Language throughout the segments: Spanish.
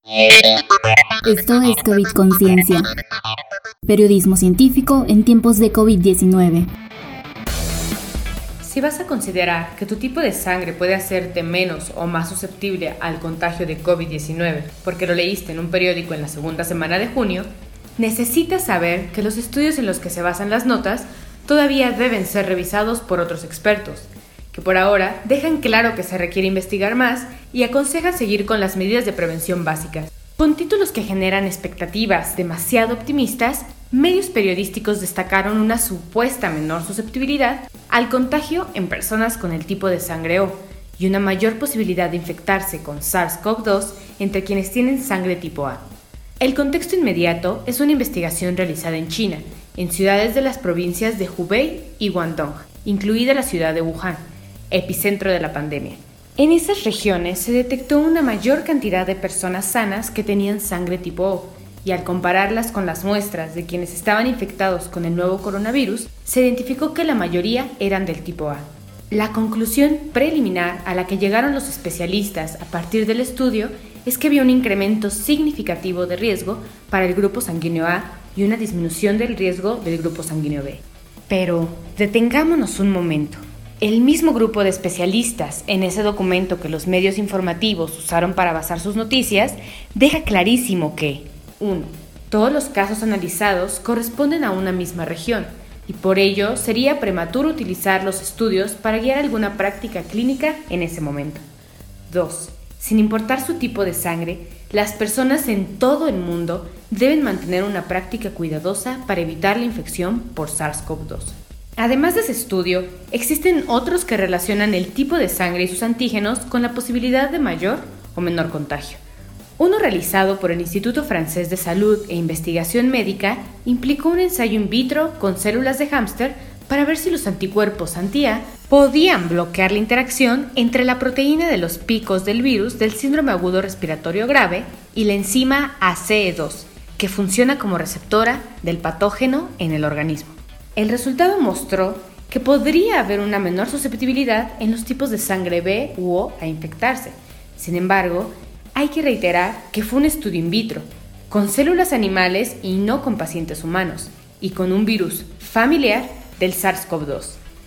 Esto es COVID Conciencia, periodismo científico en tiempos de COVID-19. Si vas a considerar que tu tipo de sangre puede hacerte menos o más susceptible al contagio de COVID-19 porque lo leíste en un periódico en la segunda semana de junio, necesitas saber que los estudios en los que se basan las notas todavía deben ser revisados por otros expertos, que por ahora dejan claro que se requiere investigar más y aconsejan seguir con las medidas de prevención básicas. Con títulos que generan expectativas demasiado optimistas, medios periodísticos destacaron una supuesta menor susceptibilidad al contagio en personas con el tipo de sangre O y una mayor posibilidad de infectarse con SARS-CoV-2 entre quienes tienen sangre tipo A. El contexto inmediato es una investigación realizada en China, en ciudades de las provincias de Hubei y Guangdong, incluida la ciudad de Wuhan, epicentro de la pandemia. En esas regiones se detectó una mayor cantidad de personas sanas que tenían sangre tipo O, y al compararlas con las muestras de quienes estaban infectados con el nuevo coronavirus, se identificó que la mayoría eran del tipo A. La conclusión preliminar a la que llegaron los especialistas a partir del estudio es que había un incremento significativo de riesgo para el grupo sanguíneo A y una disminución del riesgo del grupo sanguíneo B. Pero detengámonos un momento. El mismo grupo de especialistas en ese documento que los medios informativos usaron para basar sus noticias deja clarísimo que 1. Todos los casos analizados corresponden a una misma región y por ello sería prematuro utilizar los estudios para guiar alguna práctica clínica en ese momento. 2. Sin importar su tipo de sangre, las personas en todo el mundo deben mantener una práctica cuidadosa para evitar la infección por SARS-CoV-2. Además de ese estudio, existen otros que relacionan el tipo de sangre y sus antígenos con la posibilidad de mayor o menor contagio. Uno realizado por el Instituto Francés de Salud e Investigación Médica implicó un ensayo in vitro con células de hámster para ver si los anticuerpos anti-A podían bloquear la interacción entre la proteína de los picos del virus del síndrome agudo respiratorio grave y la enzima ACE2, que funciona como receptora del patógeno en el organismo. El resultado mostró que podría haber una menor susceptibilidad en los tipos de sangre B u O a infectarse. Sin embargo, hay que reiterar que fue un estudio in vitro, con células animales y no con pacientes humanos, y con un virus familiar del SARS-CoV-2.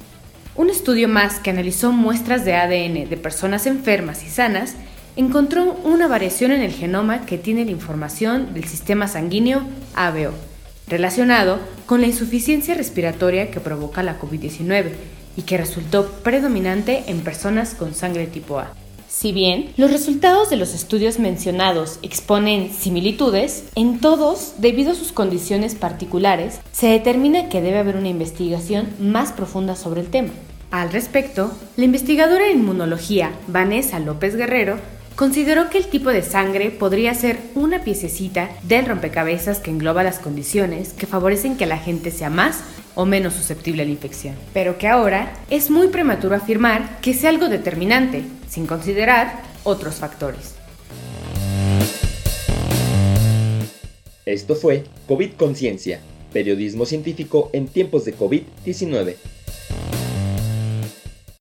Un estudio más que analizó muestras de ADN de personas enfermas y sanas encontró una variación en el genoma que tiene la información del sistema sanguíneo ABO, relacionado con la insuficiencia respiratoria que provoca la COVID-19 y que resultó predominante en personas con sangre tipo A. Si bien los resultados de los estudios mencionados exponen similitudes, en todos, debido a sus condiciones particulares, se determina que debe haber una investigación más profunda sobre el tema. Al respecto, la investigadora en inmunología Vanessa López Guerrero consideró que el tipo de sangre podría ser una piececita del rompecabezas que engloba las condiciones que favorecen que la gente sea más o menos susceptible a la infección, pero que ahora es muy prematuro afirmar que sea algo determinante, sin considerar otros factores. Esto fue COVID Conciencia, periodismo científico en tiempos de COVID-19.